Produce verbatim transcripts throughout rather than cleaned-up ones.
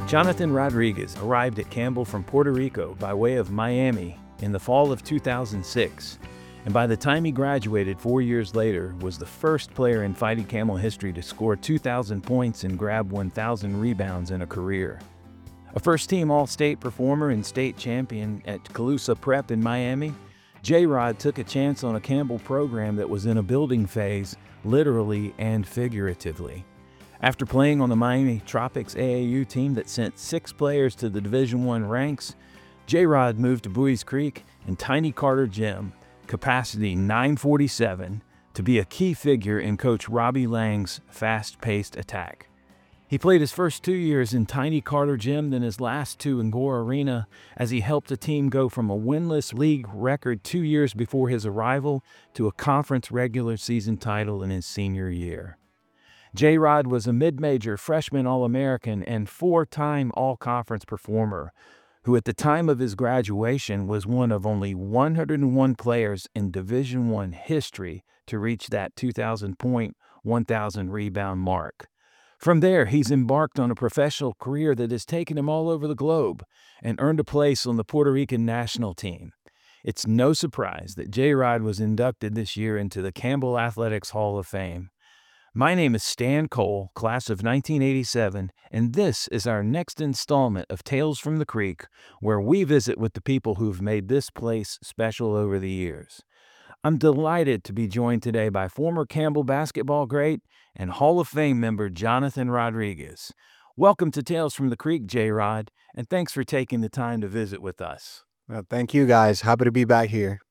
Jonathan Rodriguez arrived at Campbell from Puerto Rico by way of Miami in the fall of two thousand six, and by the time he graduated four years later, was the first player in Fighting Camel history to score two thousand points and grab one thousand rebounds in a career. A first-team All-State performer and state champion at Calusa Prep in Miami, J-Rod took a chance on a Campbell program that was in a building phase, literally and figuratively. After playing on the Miami Tropics A A U team that sent six players to the Division One ranks, J-Rod moved to Buies Creek and Tiny Carter Gym, capacity nine forty-seven, to be a key figure in Coach Robbie Lang's fast-paced attack. He played his first two years in Tiny Carter Gym, then his last two in Gore Arena, as he helped the team go from a winless league record two years before his arrival to a conference regular season title in his senior year. J-Rod was a mid-major freshman All-American and four-time All-Conference performer, who at the time of his graduation was one of only one hundred one players in Division One history to reach that two thousand point, one thousand rebound mark. From there, he's embarked on a professional career that has taken him all over the globe and earned a place on the Puerto Rican national team. It's no surprise that J-Rod was inducted this year into the Campbell Athletics Hall of Fame. My name is Stan Cole, class of nineteen eighty-seven, and this is our next installment of Tales from the Creek, where we visit with the people who've made this place special over the years. I'm delighted to be joined today by former Campbell basketball great and Hall of Fame member Jonathan Rodriguez. Welcome to Tales from the Creek, J-Rod, and thanks for taking the time to visit with us. Well, thank you, guys. Happy to be back here.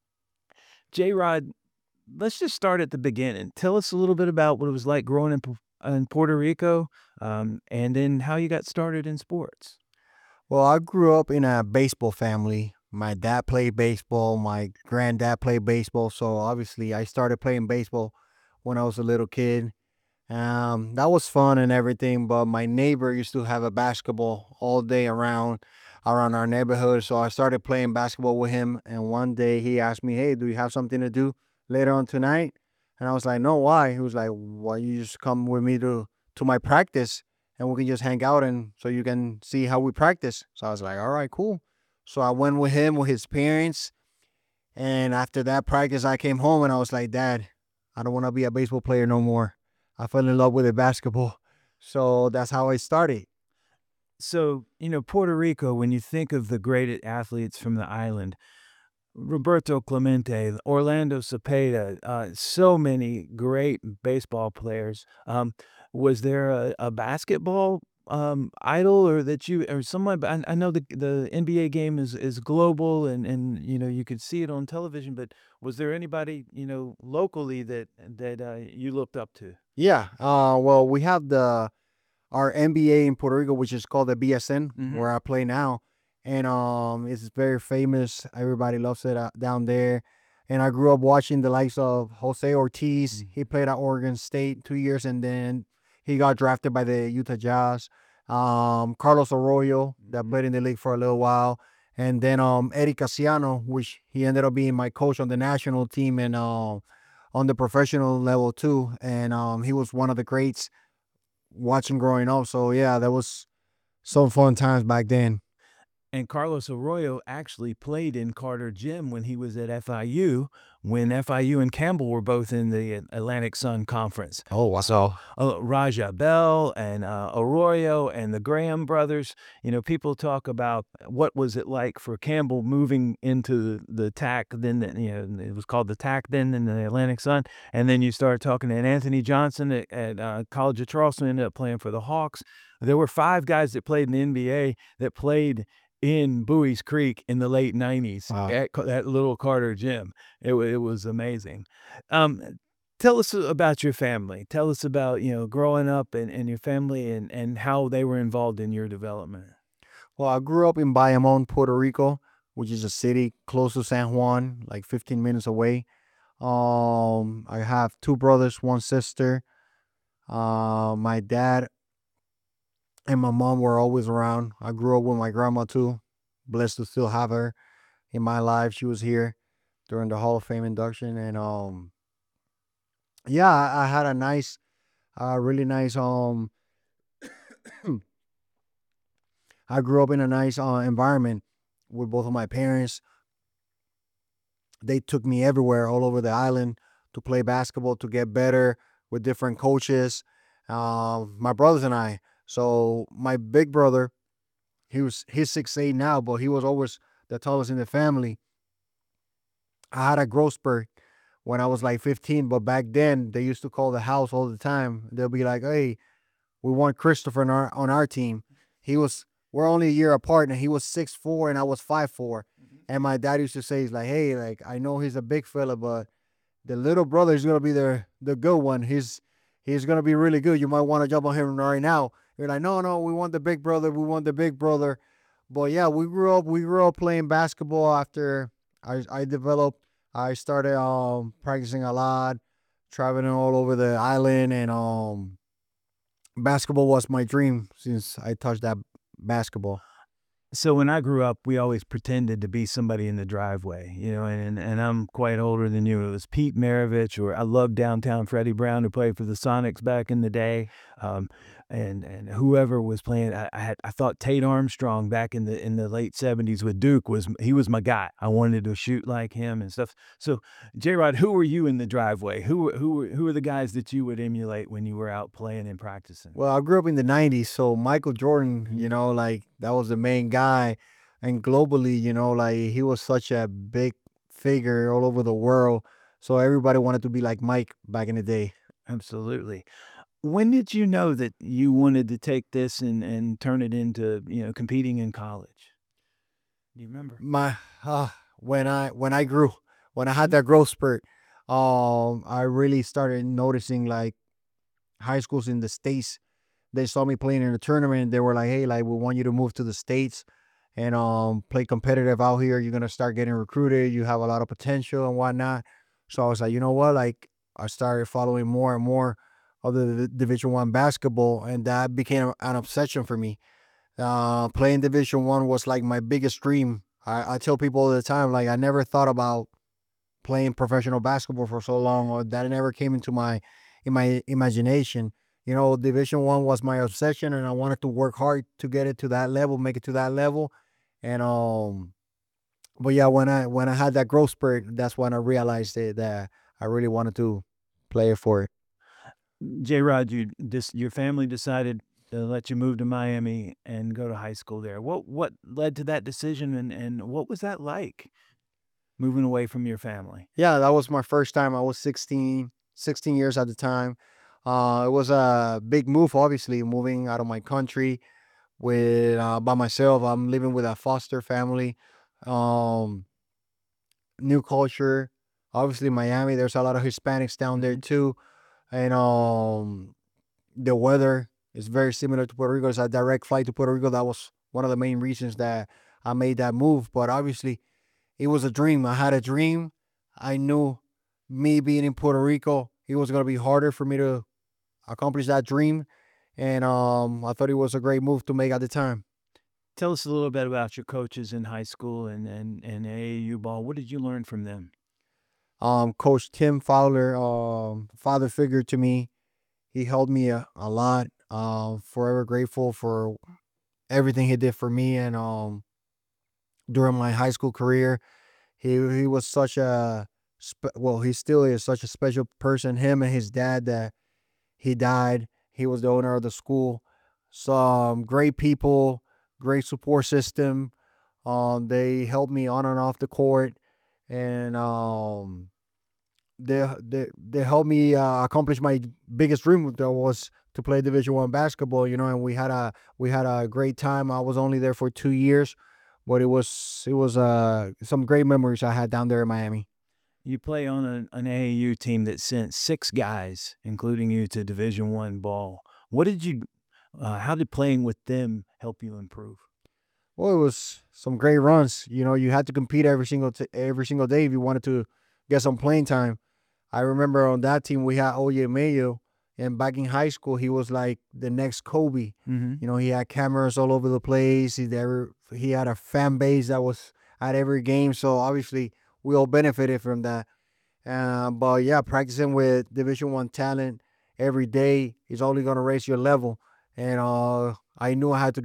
J-Rod, let's just start at the beginning. Tell us a little bit about what it was like growing in, in Puerto Rico, um, and then how you got started in sports. Well, I grew up in a baseball family. My dad played baseball. My granddad played baseball. So obviously, I started playing baseball when I was a little kid. Um, that was fun and everything. But my neighbor used to have a basketball all day around around our neighborhood. So I started playing basketball with him. And one day he asked me, "Hey, do you have something to do later on tonight?" And I was like, "No, why?" He was like, "Why you just come with me to to my practice and we can just hang out and so you can see how we practice." So I was like, "All right, cool." So I went with him with his parents. And after that practice, I came home and I was like, "Dad, I don't want to be a baseball player no more. I fell in love with the basketball." So that's how I started. So, you know, Puerto Rico, when you think of the great athletes from the island, Roberto Clemente, Orlando Cepeda, uh, so many great baseball players. Um, was there a, a basketball um, idol or that you or someone? I, I know the the N B A game is is global and and you know you could see it on television, but was there anybody you know locally that that uh, you looked up to? Yeah. Uh, well, we have the our N B A in Puerto Rico, which is called the B S N, Hmm. where I play now, and um, it's very famous. Everybody loves it uh, down there. And I grew up watching the likes of Jose Ortiz. He played at Oregon State two years, and then he got drafted by the Utah Jazz. Um, Carlos Arroyo, that Mhm. played in the league for a little while, and then um, Eddie Casiano, which he ended up being my coach on the national team and um, on the professional level too. And um, he was one of the greats watching growing up. So yeah, that was some fun times back then. And Carlos Arroyo actually played in Carter Gym when he was at F I U, when F I U and Campbell were both in the Atlantic Sun Conference. Oh, wow. So uh, Raja Bell and uh, Arroyo and the Graham brothers, you know, people talk about what was it like for Campbell moving into the T A C, then, the- you know, it was called the T A C then in the Atlantic Sun. And then you start talking to Anthony Johnson at, at uh, College of Charleston, ended up playing for the Hawks. There were five guys that played in the N B A that played in Buies Creek in the late nineties Wow. at ca that little Carter Gym. It wa it was amazing. Um, tell us about your family. Tell us about, you know, growing up and and your family and and how they were involved in your development. Well, I grew up in Bayamon, Puerto Rico, which is a city close to San Juan, like fifteen minutes away. Um, I have two brothers, one sister. Uh, my dad and my mom were always around. I grew up with my grandma too. Blessed to still have her in my life. She was here during the Hall of Fame induction, and um, yeah, I, I had a nice, uh, really nice um I grew up in a nice uh, environment with both of my parents. They took me everywhere, all over the island, to play basketball, to get better with different coaches. Um, my brothers and I. So my big brother, he was he's six eight now, but he was always the tallest in the family. I had a growth spurt when I was like fifteen, but back then they used to call the house all the time. They'll be like, "Hey, we want Christopher on our on our team." He was We're only a year apart, and he was six four and I was five four. And my dad used to say, "He's like, hey, like I know he's a big fella, but the little brother is gonna be the the good one. He's he's gonna be really good. You might want to jump on him right now." You're like, "No, no, we want the big brother. We want the big brother." But yeah, we grew up. We grew up playing basketball after I I developed. I started um practicing a lot, traveling all over the island, and um basketball was my dream since I touched that basketball. So when I grew up, we always pretended to be somebody in the driveway, you know, and and I'm quite older than you. It was Pete Maravich, or I loved downtown Freddie Brown, who played for the Sonics back in the day, um, and and whoever was playing. I, I had I thought Tate Armstrong back in the in the late seventies with Duke was he was my guy. I wanted to shoot like him and stuff. So J Rod, who were you in the driveway? Who were- who were- who were the guys that you would emulate when you were out playing and practicing? Well, I grew up in the nineties, so Michael Jordan, you know, like that was the main guy. And globally, you know, like he was such a big figure all over the world. So everybody wanted to be like Mike back in the day. Absolutely. When did you know that you wanted to take this and and turn it into, you know, competing in college? Do you remember? My uh, when I when I grew, when I had Mhm. that growth spurt, um, I really started noticing like high schools in the States. They saw me playing in a tournament. They were like, "Hey, like we want you to move to the States and um play competitive out here. You're gonna start getting recruited. You have a lot of potential and whatnot." So I was like, you know what? Like I started following more and more of the D- Division One basketball, and that became an obsession for me. Uh, playing Division One was like my biggest dream. I, I tell people all the time, like I never thought about playing professional basketball for so long, or that never came into my in my imagination. You know, Division One was my obsession, and I wanted to work hard to get it to that level, make it to that level. And um, but yeah, when I when I had that growth spurt, that's when I realized it, that I really wanted to play for it. J Rod, you this your family decided to let you move to Miami and go to high school there. What what led to that decision, and and what was that like moving away from your family? Yeah, that was my first time. I was sixteen, sixteen years at the time. Uh, it was a big move, obviously, moving out of my country with uh, by myself. I'm living with a foster family. Um, New culture. Obviously, Miami. There's a lot of Hispanics down there Mhm. too, and um, the weather is very similar to Puerto Rico. It's a direct flight to Puerto Rico. That was one of the main reasons that I made that move. But obviously, it was a dream. I had a dream. I knew me being in Puerto Rico, it was gonna be harder for me to accomplish that dream, and um, I thought it was a great move to make at the time. Tell us a little bit about your coaches in high school and and and A A U ball. What did you learn from them? Um, Coach Tim Fowler, um, father figure to me. He helped me a, a lot. Uh, forever grateful for everything he did for me, and um, during my high school career, he he was such a spe- well, he still is such a special person. Him and his dad, that he died. He was the owner of the school. Some great people, great support system. Um, they helped me on and off the court, and um, they they they helped me uh, accomplish my biggest dream, that was to play Division One basketball. You know, and we had a we had a great time. I was only there for two years, but it was it was uh some great memories I had down there in Miami. You play on an, an A A U team that sent six guys, including you, to Division One ball. What did you? Uh, how did playing with them help you improve? Well, it was some great runs. You know, you had to compete every single t- every single day if you wanted to get some playing time. I remember on that team we had Oye Mayo, and back in high school he was like the next Kobe. Hmm. You know, he had cameras all over the place. He there he had a fan base that was at every game. So obviously we all benefited from that. Uh, but yeah, practicing with Division One talent every day is only gonna raise your level. And uh, I knew I had to get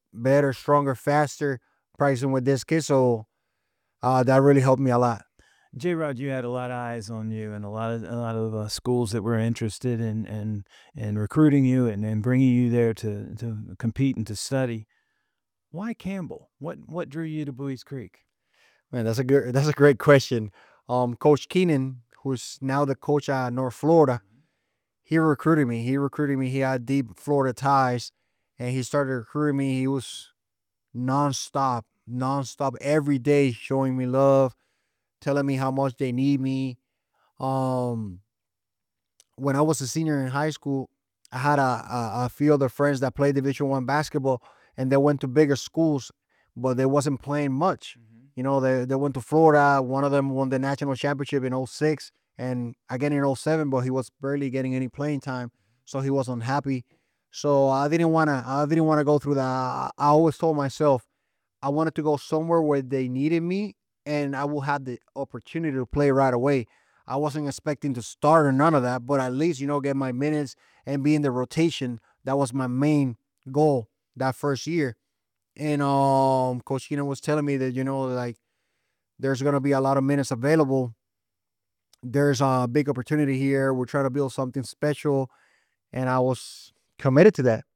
better, stronger, faster practicing with this kid. So uh, that really helped me a lot. J Rod, you had a lot of eyes on you, and a lot of a lot of uh, schools that were interested in in in recruiting you and, and bringing you there to to compete and to study. Why Campbell? What what drew you to Bowie's Creek? Man, that's a good that's a great question. Um, Coach Keenan, who's now the coach at North Florida, he recruited me. He recruited me. He had deep Florida ties, and he started recruiting me. He was nonstop, nonstop every day, showing me love, telling me how much they need me. Um, when I was a senior in high school, I had a, a, a few other friends that played Division One basketball, and they went to bigger schools, but they wasn't playing much. Mhm. You know, they they went to Florida. One of them won the national championship in 'oh six and again in 'oh seven, but he was barely getting any playing time, so he was unhappy. So I didn't wanna I didn't wanna go through that. I, I always told myself I wanted to go somewhere where they needed me and I will have the opportunity to play right away. I wasn't expecting to start or none of that, but at least, you know, get my minutes and be in the rotation. That was my main goal that first year. And um Coach Keenan was telling me that, you know, like there's gonna be a lot of minutes available. There's a big opportunity here. We're trying to build something special. And I was committed to that.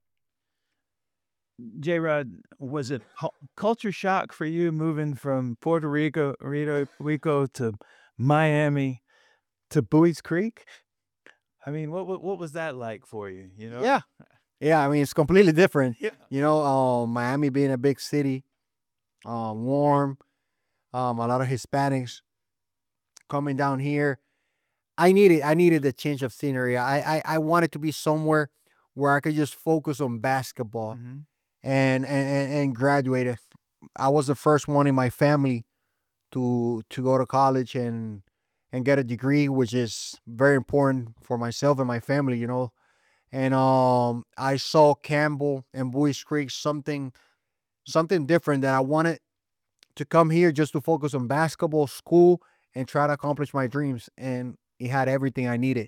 J Rod, was it hu- culture shock for you moving from Puerto Rico, Rico, Rico to Miami to Bowie's Creek? I mean, what, what what was that like for you? You know? Yeah. Yeah. I mean, it's completely different. Yeah. You know, um, Miami being a big city, um, warm, um, a lot of Hispanics coming down here. I needed I needed a change of scenery. I I, I wanted to be somewhere where I could just focus on basketball Hmm. and and, and and graduate. I was the first one in my family to to go to college and and get a degree, which is very important for myself and my family, you know. And um I saw Campbell and Boys Creek something something different that I wanted to come here just to focus on basketball, school, and try to accomplish my dreams. And it had everything I needed.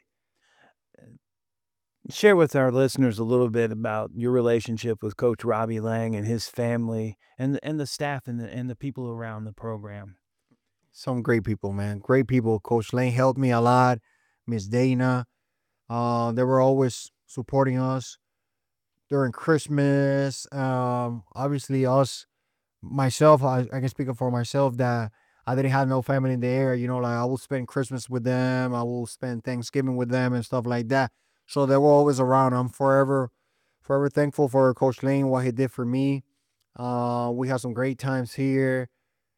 Share with our listeners a little bit about your relationship with Coach Robbie Lang and his family and the, and the staff and the and the people around the program. Some great people, man. Great people. Coach Lane helped me a lot. Miss Dana. Uh, they were always supporting us during Christmas. Um, obviously us myself, I, I can speak up for myself that I didn't have no family in the area. You know, like I will spend Christmas with them, I will spend Thanksgiving with them and stuff like that. So they were always around. I'm forever, forever thankful for Coach Lane, what he did for me. Uh, we had some great times here.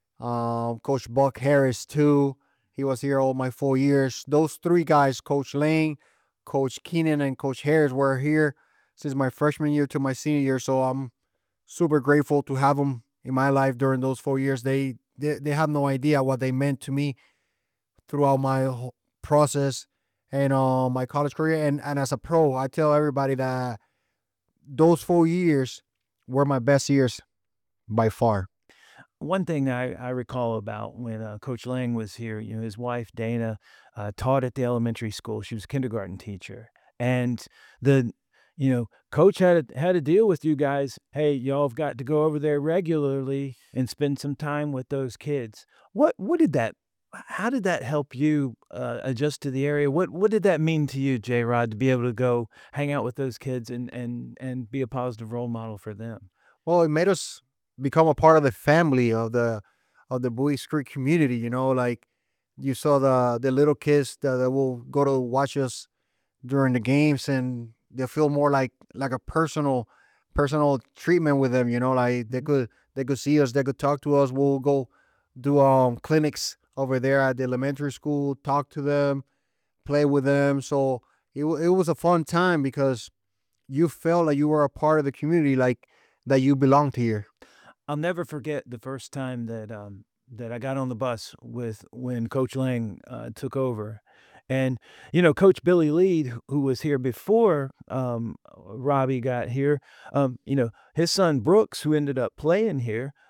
Um, Coach Buck Harris too. He was here all my four years. Those three guys, Coach Lane, Coach Keenan, and Coach Harris, were here since my freshman year to my senior year. So I'm super grateful to have them in my life during those four years. They they, they have no idea what they meant to me throughout my whole process and uh, my college career. And, and as a pro, I tell everybody that those four years were my best years by far. One thing I, I recall about when uh, Coach Lang was here, you know, his wife Dana uh, taught at the elementary school. She was a kindergarten teacher, and the you know coach had to, had to deal with you guys. Hey, y'all have got to go over there regularly and spend some time with those kids. What what did that? How did that help you uh, adjust to the area? What what did that mean to you, J Rod, to be able to go hang out with those kids and and and be a positive role model for them? Well, it made us become a part of the family of the of the Bowie Creek community. You know, like you saw the the little kids that, that will go to watch us during the games, and they feel more like like a personal personal treatment with them. You know, like they could they could see us, they could talk to us. We'll go do um clinics over there at the elementary school, talk to them, play with them. So it wa- it was a fun time because you felt like you were a part of the community, like that you belonged here. I'll never forget the first time that um, that I got on the bus with when Coach Lang uh, took over, and you know Coach Billy Lead, who who was here before um, Robbie got here. Um, you know his son Brooks, who ended up playing here,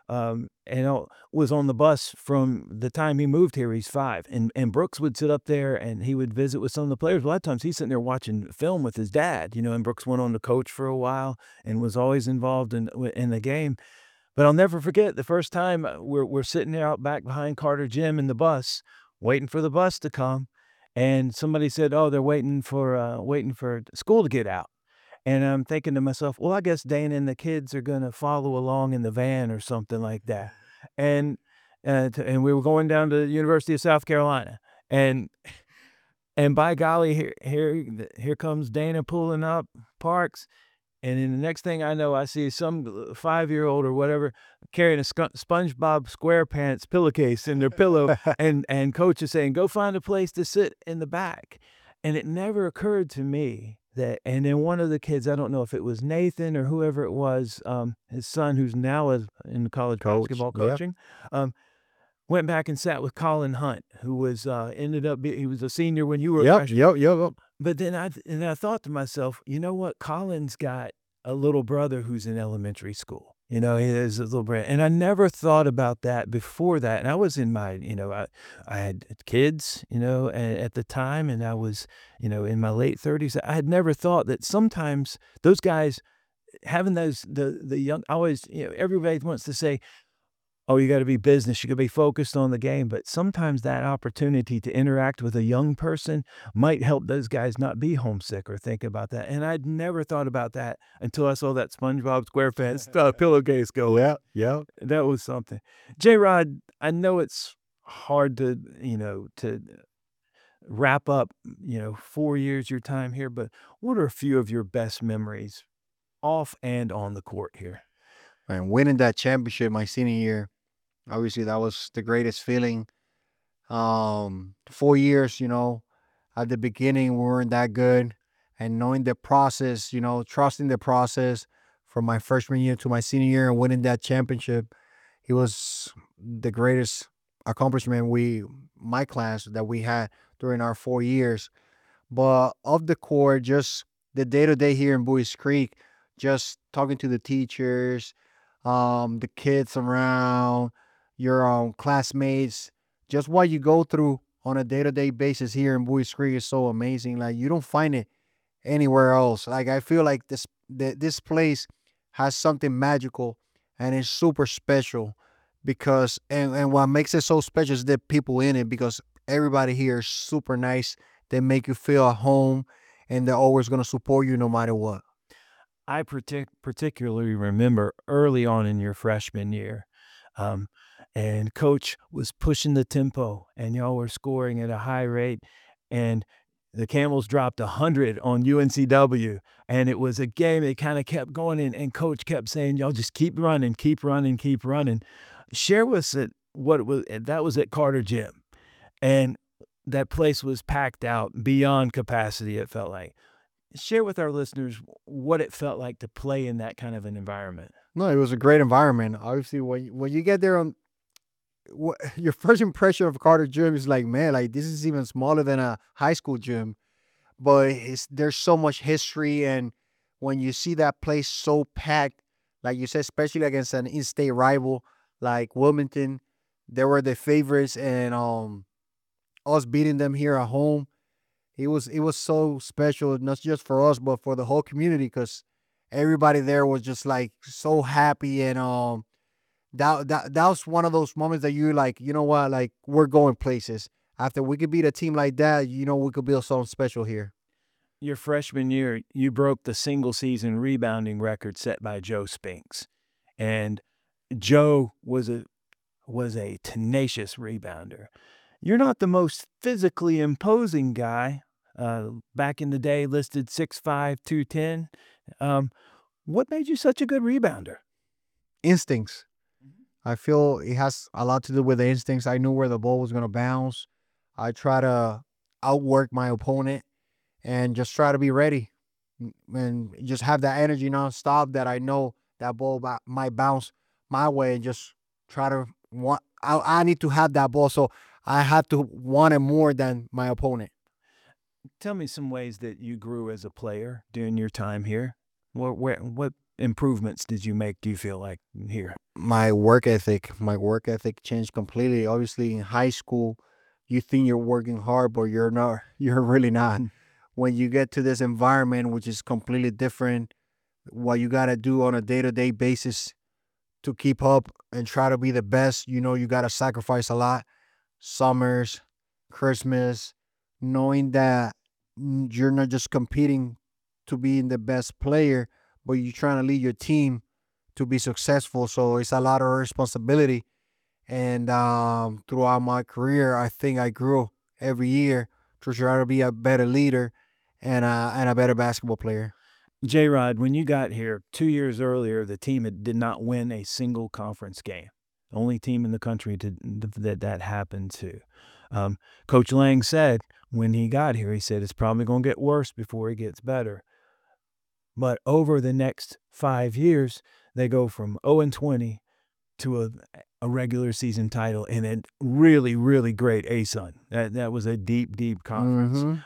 um, and uh, was on the bus from the time he moved here. He's five, and and Brooks would sit up there and he would visit with some of the players. A lot of times he's sitting there watching film with his dad, you know. And Brooks went on to coach for a while and was always involved in in the game. But I'll never forget the first time uh, we're we're sitting there out back behind Carter Gym in the bus, waiting for the bus to come, and somebody said, "Oh, they're waiting for uh, waiting for school to get out." And I'm thinking to myself, well, I guess Dana and the kids are gonna follow along in the van or something like that. And uh, t- and we were going down to the University of South Carolina, and and by golly, here here here comes Dana pulling up, Parks, and then the next thing I know, I see some five-year-old or whatever carrying a sc SpongeBob SquarePants pillowcase in their pillow, and and coach is saying, "Go find a place to sit in the back." And it never occurred to me that, and then one of the kids, I don't know if it was Nathan or whoever it was, um, his son, who's now is in college Coach. basketball Yep. coaching, um, went back and sat with Colin Hunt, who was, uh, ended up be he was a senior when you were a Yep. freshman. Yep. Yep. Yep. But then I th and I thought to myself, "You know what? Colin's got a little brother who's in elementary school." You know, he has a little brother, and I never thought about that before that, and I was in my, you know, I I had kids, you know, a at the time, and I was, you know, in my late thirties. I had never thought that sometimes those guys having those the the young I always, you know, everybody wants to say, "Oh, you gotta be business, you gotta be focused on the game," but sometimes that opportunity to interact with a young person might help those guys not be homesick or think about that, and I'd never thought about that until I saw that SpongeBob SquarePants, uh, pillowcase go. Yep. Yep. That was something. J-Rod, I know it's hard to, you know, to wrap up, you know, four years your time here, but what are a few of your best memories off and on the court here? And winning that championship my senior year, obviously that was the greatest feeling. Um, four years, you know, at the beginning we weren't that good, and knowing the process, you know, trusting the process from my freshman year to my senior year and winning that championship, it was the greatest accomplishment we, my class, that we had during our four years. But off the court, just the day to day here in Boys Creek, just talking to the teachers, um, the kids around, your um, classmates, just what you go through on a day to day basis here in Boys Creek is so amazing. Like you don't find it anywhere else. Like I feel like this th- this place has something magical and it's super special because and, and what makes it so special is the people in it because everybody here is super nice. They make you feel at home and they're always gonna support you no matter what. I partic particularly remember early on in your freshman year, um, and coach was pushing the tempo, and y'all were scoring at a high rate, and the Camels dropped one hundred on U N C W, and it was a game that kinda kept going, and and coach kept saying, "Y'all just keep running, keep running, keep running." Share with us it what it was that was at Carter Gym, and that place was packed out beyond capacity, it felt like. Share with our listeners what it felt like to play in that kind of an environment. No, it was a great environment. Obviously, when you- when you get there on wha- your first impression of Carter Gym is like, man, like this is even smaller than a high school gym. But it's there's so much history, and when you see that place so packed, like you said, especially against an in-state rival like Wilmington, they were the favorites, and um, us beating them here at home, it was it was so special, not just for us, but for the whole community, because everybody there was just like so happy, and um, that that that was one of those moments that you like, you know what, like we're going places. After we could beat a team like that, you know we could build something special here. Your freshman year, you broke the single season rebounding record set by Joe Spinks. And Joe was a was a tenacious rebounder. You're not the most physically imposing guy. Uh, back in the day, listed six five, two ten. Um, what made you such a good rebounder? Instincts. I feel it has a lot to do with the instincts. I knew where the ball was gonna bounce. I try to outwork my opponent and just try to be ready n- and just have that energy nonstop that I know that ball ba- might bounce my way and just try to want. I, I need to have that ball, so I have to want it more than my opponent. Tell me some ways that you grew as a player during your time here. What, where, what improvements did you make, do you feel like, here? My work ethic, my work ethic changed completely. Obviously, in high school, you think you're working hard, but you're not. You're really not. Mm. When you get to this environment, which is completely different, what you gotta do on a day to day basis to keep up and try to be the best, you know, you gotta sacrifice a lot. Summers, Christmas, knowing that mm, you're not just competing to being the best player, but you're trying to lead your team to be successful. So it's a lot of responsibility. And um, throughout my career, I think I grew every year to try to be a better leader and a, and a better basketball player. J Rod, when you got here two years earlier, the team had, did not win a single conference game. The only team in the country to, that that happened to. Um, Coach Lang said when he got here, he said it's probably going to get worse before it gets better. But over the next five years, they go from oh and twenty to a, a regular season title and a really, really great A S U N. That, that was a deep, deep conference. hmm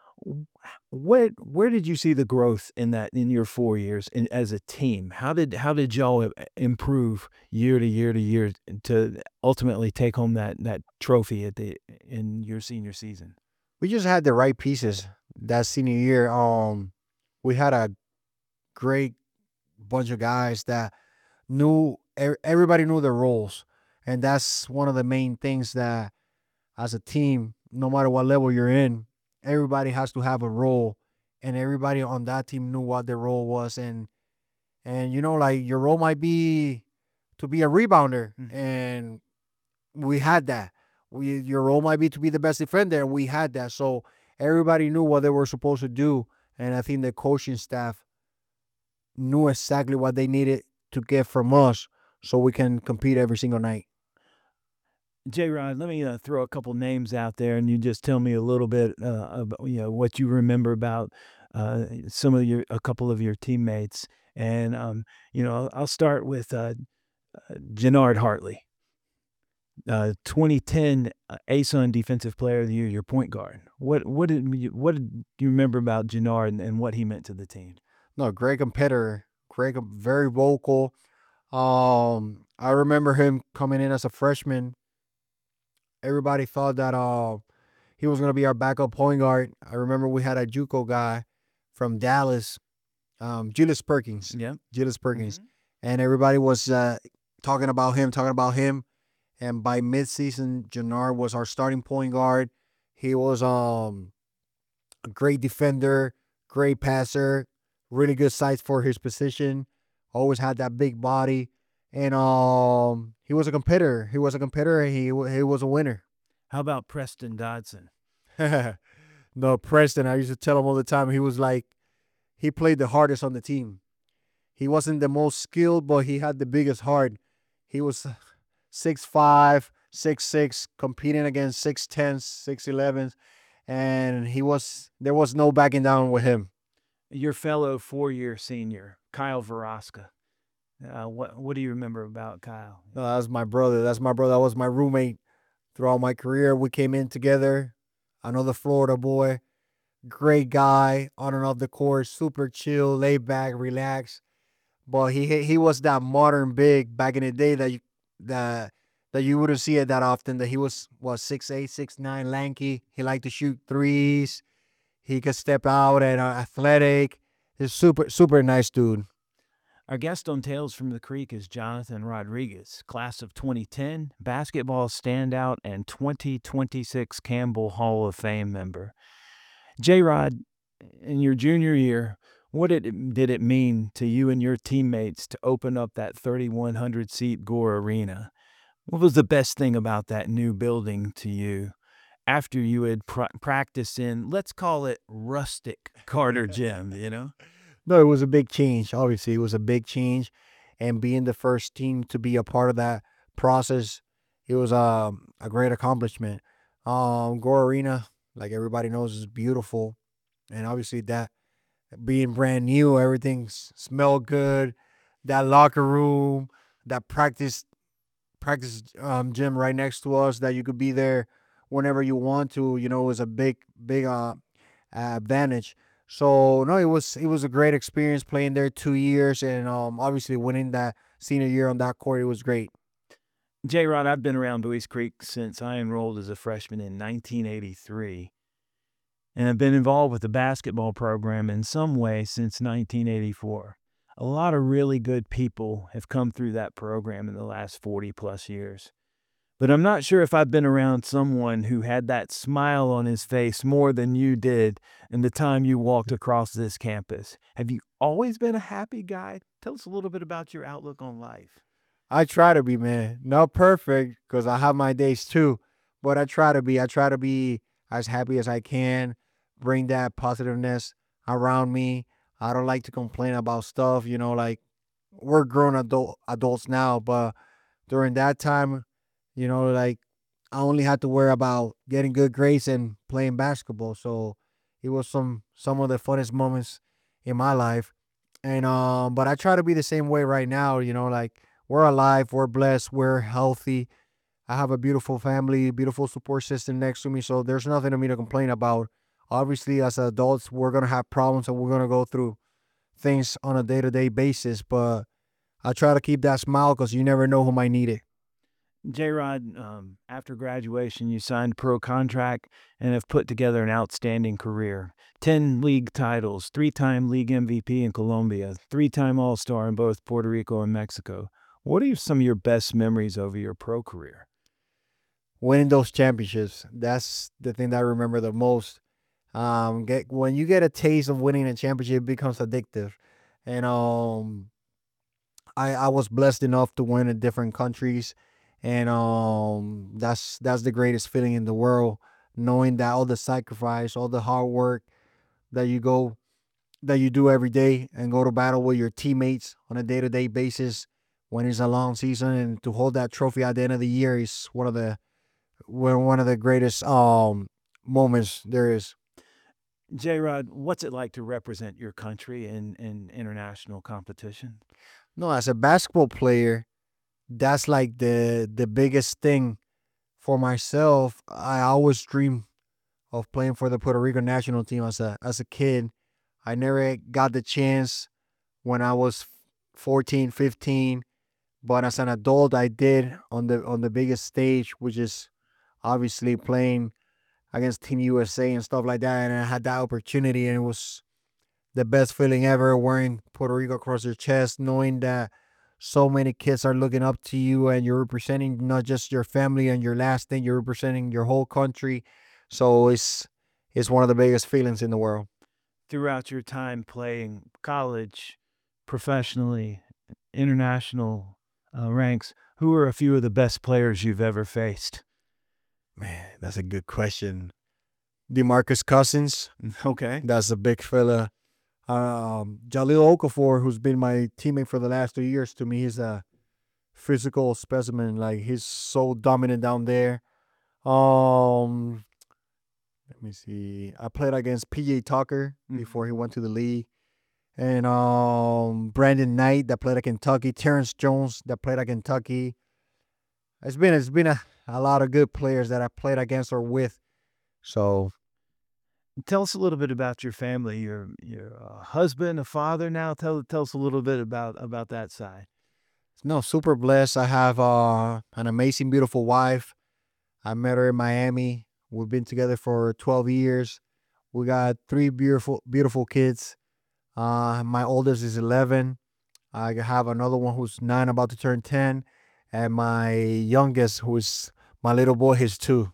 Where where did you see the growth in that in your four years in, as a team? How did how did y'all i- improve year to year to year to ultimately take home that that trophy at the in your senior season? We just had the right pieces that senior year. Um, we had a great bunch of guys that knew e- everybody knew their roles, and that's one of the main things that as a team, no matter what level you're in, everybody has to have a role, and everybody on that team knew what their role was, and and you know like your role might be to be a rebounder, Mm. and we had that. We your role might be to be the best defender, and we had that. So everybody knew what they were supposed to do, and I think the coaching staff knew exactly what they needed to get from us, so we can compete every single night. J Rod, let me uh, throw a couple names out there, and you just tell me a little bit uh, about you know what you remember about uh, some of your a couple of your teammates, and um, you know I'll start with uh, Jannard Hartley. Uh, twenty ten uh, A S U N Defensive Player of the Year, your point guard. What what did you, what did you remember about Jannard and, and what he meant to the team? No, great competitor, great, com- very vocal. Um, I remember him coming in as a freshman. Everybody thought that uh he was gonna be our backup point guard. I remember we had a JUCO guy from Dallas, um, Julius Perkins, Yeah. Julius Perkins, Hmm. and everybody was uh, talking about him, talking about him. And by midseason, Jannard was our starting point guard. He was um a great defender, great passer, really good size for his position. Always had that big body, and um, he was a competitor. He was a competitor. He wa- he was a winner. How about Preston Dodson? No, Preston. I used to tell him all the time. He was like he played the hardest on the team. He wasn't the most skilled, but he had the biggest heart. He was six five, six six, competing against six tens, six elevens, and he was there was no backing down with him. Your fellow four-year senior, Kyle Veraska. Uh, what what do you remember about Kyle? No, that was my brother. That's my brother. That was my roommate throughout my career. We came in together. Another Florida boy, great guy on and off the court, super chill, laid back, relaxed. But he he was that modern big back in the day that you that that you wouldn't see it that often. That he was what six eight, six nine, lanky. He liked to shoot threes. He could step out and uh, athletic. He's super super nice dude. Our guest on Tales from the Creek is Jonathan Rodriguez, class of twenty ten, basketball standout, and twenty twenty-six Campbell Hall of Fame member. J Rod, in your junior year, what did it, did it mean to you and your teammates to open up that thirty-one hundred seat Gore Arena? What was the best thing about that new building to you after you had pr- practiced in, let's call it rustic Carter Gym, you know? No, it was a big change. Obviously, it was a big change, and being the first team to be a part of that process, it was um, a great accomplishment. Um, Gore Arena, like everybody knows, is beautiful, and obviously that being brand new, everything s- smelled good. That locker room, that practice practice um, gym right next to us, that you could be there whenever you want to. You know, was a big big uh, advantage. So no, it was it was a great experience playing there two years, and um, obviously winning that senior year on that court, it was great. J Rod, I've been around Buies Creek since I enrolled as a freshman in nineteen eighty-three, and I've been involved with the basketball program in some way since nineteen eighty-four. A lot of really good people have come through that program in the last forty plus years. But I'm not sure if I've been around someone who had that smile on his face more than you did in the time you walked across this campus. Have you always been a happy guy? Tell us a little bit about your outlook on life. I try to be, man. Not perfect because I have my days too, but I try to be. I try to be as happy as I can, bring that positiveness around me. I don't like to complain about stuff, you know, like we're grown adult adults now, but during that time, you know, like I only had to worry about getting good grades and playing basketball. So it was some some of the funnest moments in my life. And um, but I try to be the same way right now. You know, like we're alive, we're blessed, we're healthy. I have a beautiful family, beautiful support system next to me. So there's nothing to me to complain about. Obviously, as adults, we're gonna have problems and we're gonna go through things on a day to day basis. But I try to keep that smile because you never know who might need it. J Rod, um, after graduation, you signed a pro contract and have put together an outstanding career. ten league titles, three time league M V P in Colombia, three time All Star in both Puerto Rico and Mexico. What are some of your best memories over your pro career? Winning those championships, that's the thing that I remember the most. Um, get when you get a taste of winning a championship, it becomes addictive. And um, I I was blessed enough to win in different countries, and um, that's that's the greatest feeling in the world, knowing that all the sacrifice, all the hard work that you go that you do every day, and go to battle with your teammates on a day to day basis when it's a long season, and to hold that trophy at the end of the year is one of the one one of the greatest um moments there is. J Rod, what's it like to represent your country in, in international competition? No, as a basketball player, that's like the the biggest thing for myself. I always dream of playing for the Puerto Rico national team as a as a kid. I never got the chance when I was fourteen, fifteen, but as an adult I did on the on the biggest stage, which is obviously playing against Team U S A and stuff like that, and I had that opportunity, and it was the best feeling ever, wearing Puerto Rico across your chest, knowing that so many kids are looking up to you and you're representing not just your family and your last thing, you're representing your whole country. So it's it's one of the biggest feelings in the world. Throughout your time playing college, professionally, international uh, ranks, who are a few of the best players you've ever faced? Man, that's a good question. DeMarcus Cousins, Okay. that's a big fella. Um, Jaleel Okafor, who's been my teammate for the last two years, to me, he's a physical specimen. Like he's so dominant down there. Um, let me see. I played against P J Tucker before he went to the league, and um, Brandon Knight that played at Kentucky, Terrence Jones that played at Kentucky. It's been it's been a, a lot of good players that I played against or with. So Tell us a little bit about your family. You're you're a husband, a father now. Tell tell us a little bit about about that side. no, super blessed. I have uh, an amazing, beautiful wife. I met her in Miami. We've been together for twelve years. We got three beautiful, beautiful kids. Uh, my oldest is eleven. I have another one who's nine, about to turn ten, and my youngest, who's my little boy, he's two.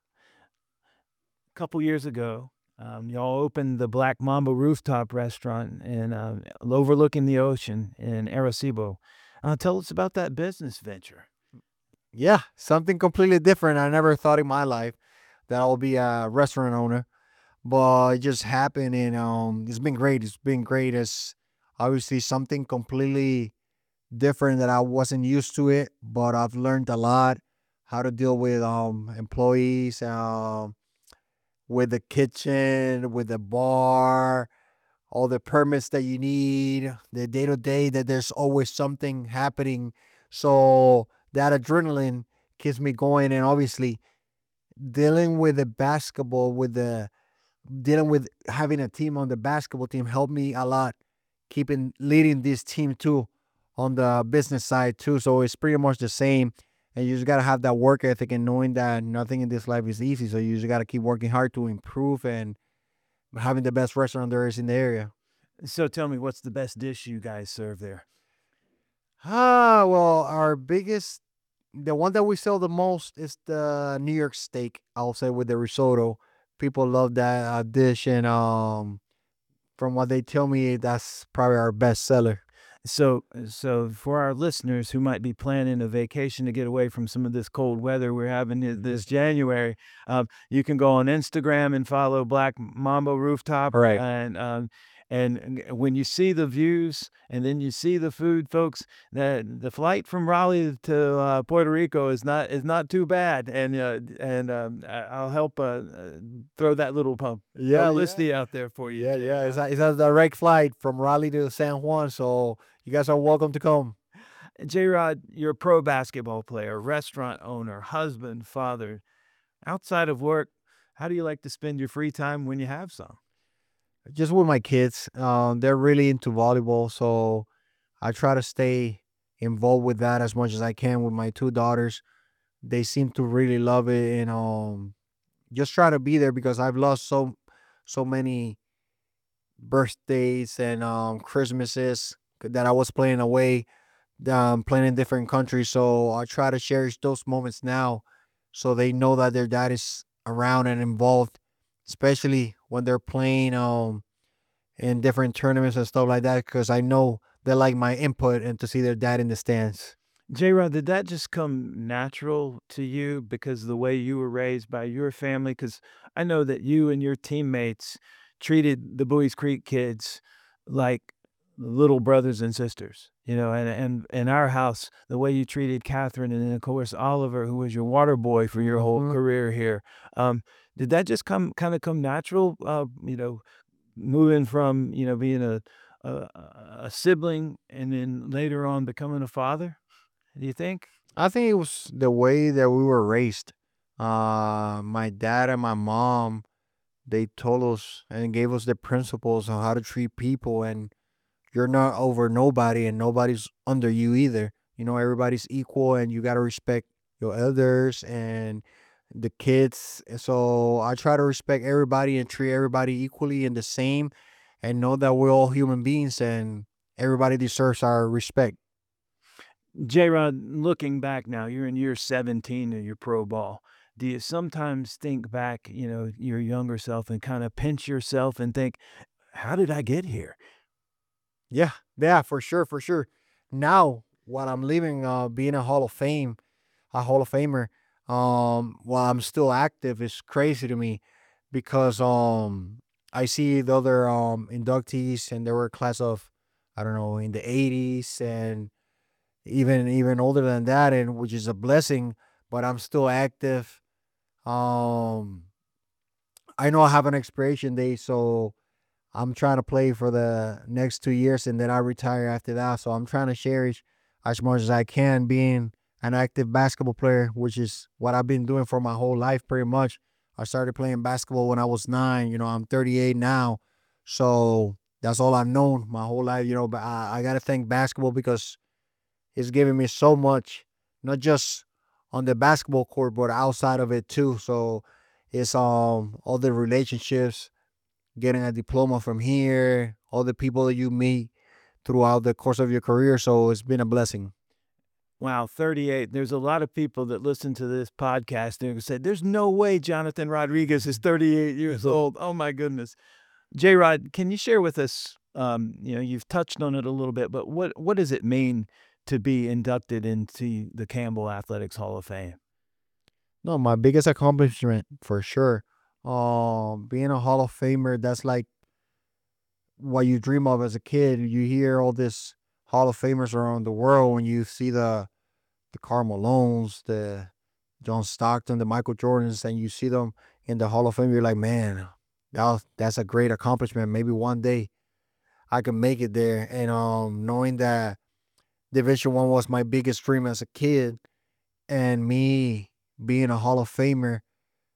A couple years ago, um, y'all opened the Black Mamba rooftop restaurant in uh, overlooking the ocean in Arecibo. Uh, tell us about that business venture. Yeah, something completely different. I never thought in my life that I would be a restaurant owner, but it just happened, and um, it's been great. It's been great. It's obviously something completely different that I wasn't used to it, but I've learned a lot how to deal with um employees, um, with the kitchen, with the bar, all the permits that you need, the day to day that there's always something happening. So that adrenaline keeps me going, and obviously dealing with the basketball, with the dealing with having a team on the basketball team helped me a lot, keeping leading this team too on the business side too. So it's pretty much the same. And you just gotta have that work ethic and knowing that nothing in this life is easy. So you just gotta keep working hard to improve and having the best restaurant there is in the area. So tell me, what's the best dish you guys serve there? Ah, well, our biggest, the one that we sell the most is the New York steak. I'll say with the risotto. People love that uh, dish, and um, from what they tell me, that's probably our best seller. So, so for our listeners who might be planning a vacation to get away from some of this cold weather we're having i- this January, um, you can go on Instagram and follow Black Mambo Rooftop. Right. And um, and g- when you see the views and then you see the food, folks, that the flight from Raleigh to uh, Puerto Rico is not is not too bad. And uh, and um, I- I'll help uh, uh, throw that little pump Yeah, yeah, publicity out there for you, yeah, J yeah. It's Rod. a, it's a direct flight from Raleigh to San Juan, so you guys are welcome to come. J Rod, you're a pro basketball player, restaurant owner, husband, father. Outside of work, how do you like to spend your free time when you have some? Just with my kids, um, they're really into volleyball, so I try to stay involved with that as much as I can with my two daughters. They seem to really love it, and um, just try to be there because I've lost so so many birthdays and um Christmases that I was playing away, um playing in different countries. So I try to cherish those moments now so they know that their dad is around and involved, especially when they're playing um in different tournaments and stuff like that, because I know they like my input and to see their dad in the stands. J Rod, did that just come natural to you because of the way you were raised by your family? Because I know that you and your teammates treated the Buies Creek kids like little brothers and sisters, you know, and and in our house, the way you treated Catherine and then of course Oliver, who was your water boy for your whole Mhm. career here. Um, did that just come kind of come natural? Uh, you know, moving from you know being a a, a a sibling and then later on becoming a father. Do you think? I think it was the way that we were raised. Uh, my dad and my mom, they told us and gave us the principles on how to treat people, and you're not over nobody and nobody's under you either. You know, everybody's equal and you got to respect your elders and the kids. And so I try to respect everybody and treat everybody equally and the same, and know that we're all human beings and everybody deserves our respect. J-Rod, looking back now, you're in year seventeen of your pro ball. Do you sometimes think back, you know, your younger self and kind of pinch yourself and think, how did I get here? Yeah, yeah, for sure, for sure. Now, while I'm living, uh, being a Hall of Fame, a Hall of Famer, um, while I'm still active, is crazy to me because um, I see the other um inductees, and they were a class of, I don't know, in the eighties and even even older than that, and which is a blessing. But I'm still active. Um, I know I have an expiration date, so I'm trying to play for the next two years and then I retire after that. So I'm trying to cherish as much as I can being an active basketball player, which is what I've been doing for my whole life pretty much. I started playing basketball when I was nine. You know, I'm thirty-eight now. So that's all I've known my whole life, you know. But I, I got to thank basketball because it's given me so much, not just on the basketball court, but outside of it too. So it's um all the relationships, getting a diploma from here, all the people that you meet throughout the course of your career. So it's been a blessing. Wow, thirty-eight. There's a lot of people that listen to this podcast and say, there's no way Jonathan Rodriguez is thirty-eight years old. Oh my goodness. J Rod, can you share with us? Um, you know, you've touched on it a little bit, but what what does it mean to be inducted into the Campbell Athletics Hall of Fame? No, my biggest accomplishment for sure. Um, being a Hall of Famer, that's like what you dream of as a kid. You hear all this Hall of Famers around the world when you see the the Karl Malones, the John Stockton, the Michael Jordans, and you see them in the Hall of Fame. You're like, man, that was, that's a great accomplishment. Maybe one day I can make it there. And um, knowing that Division One was my biggest dream as a kid, and me being a Hall of Famer,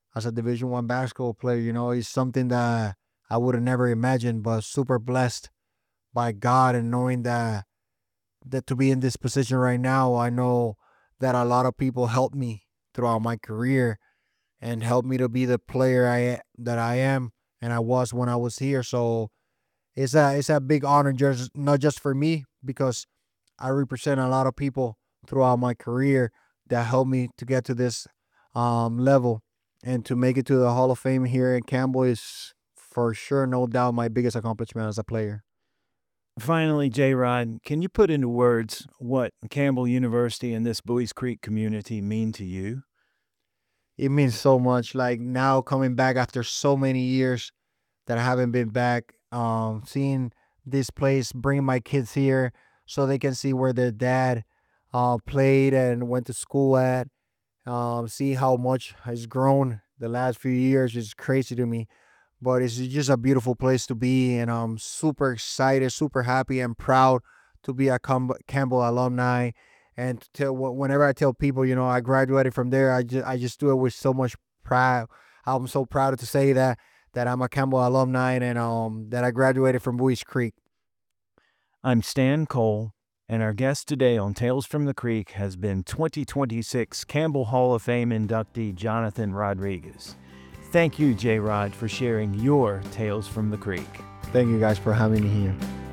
as a Division One basketball player. You know, it's something that I would have never imagined, but super blessed by God and knowing that that to be in this position right now, I know that a lot of people helped me throughout my career and helped me to be the player I that I am and I was when I was here. So it's a it's a big honor, just not just for me, because I represent a lot of people throughout my career that helped me to get to this um, level and to make it to the Hall of Fame here in Campbell is for sure, no doubt, my biggest accomplishment as a player. Finally, J Rod, can you put into words what Campbell University and this Buies Creek community mean to you? It means so much. Like now coming back after so many years that I haven't been back, um, seeing this place, bringing my kids here so they can see where their dad uh, played and went to school at. Um, see how much has grown the last few years is crazy to me. But it's just a beautiful place to be, and I'm super excited, super happy, and proud to be a Com- Campbell alumni. And to tell wh- whenever I tell people, you know, I graduated from there, I just I just do it with so much pride. I'm so proud to say that that I'm a Campbell alumni and um that I graduated from Buies Creek. I'm Stan Cole, and our guest today on Tales from the Creek has been twenty twenty-six Campbell Hall of Fame inductee Jonathan Rodriguez. Thank you, J Rod, for sharing your Tales from the Creek. Thank you guys for having me here.